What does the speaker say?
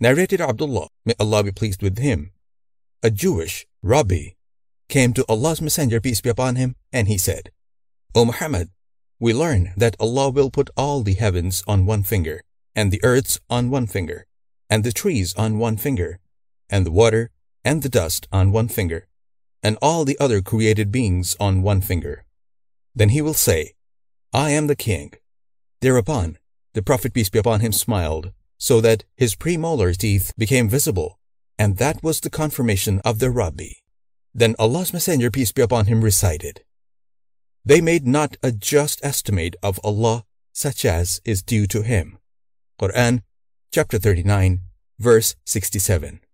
Narrated Abdullah, may Allah be pleased with him, a Jewish Rabbi, came to Allah's Messenger, peace be upon him, and he said, O Muhammad, we learn that Allah will put all the heavens on one finger, and the earths on one finger, and the trees on one finger, and the water and the dust on one finger, and all the other created beings on one finger. Then he will say, I am the king. Thereupon, the Prophet, peace be upon him, smiled, so that his premolar teeth became visible, and that was the confirmation of the Rabbi. Then Allah's Messenger, peace be upon him, recited, They made not a just estimate of Allah such as is due to him. Quran, chapter 39, verse 67.